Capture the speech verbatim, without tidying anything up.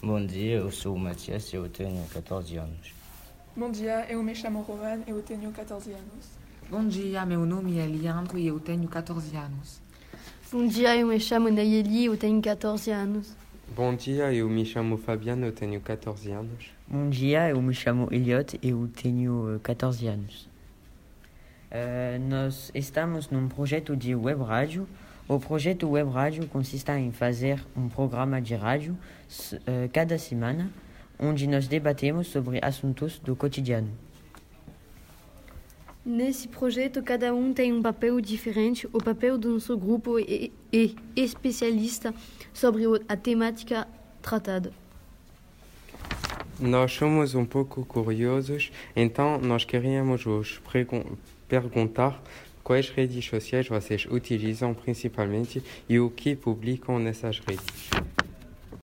Bom dia, eu sou o Matias e eu tenho catorze anos. Bom dia, eu me chamo Rowan e eu tenho catorze anos. Bom dia, meu nome é Leandro e eu tenho catorze anos. Bom dia, eu me chamo Nayeli e eu tenho catorze anos. Bom dia, eu me chamo Fabiano, eu tenho catorze anos. Bom dia, eu me chamo Elliot e eu tenho catorze anos. Uh, nós estamos num projeto de web rádio. O projeto web rádio consiste em fazer um programa de rádio uh, cada semana, onde nós debatemos sobre assuntos do cotidiano. Nesse projeto, cada um tem um papel diferente. O papel do nosso grupo é, é especialista sobre a temática tratada. Nós somos um pouco curiosos, então nós queríamos vos perguntar quais redes sociais vocês utilizam principalmente e o que publicam nessas redes.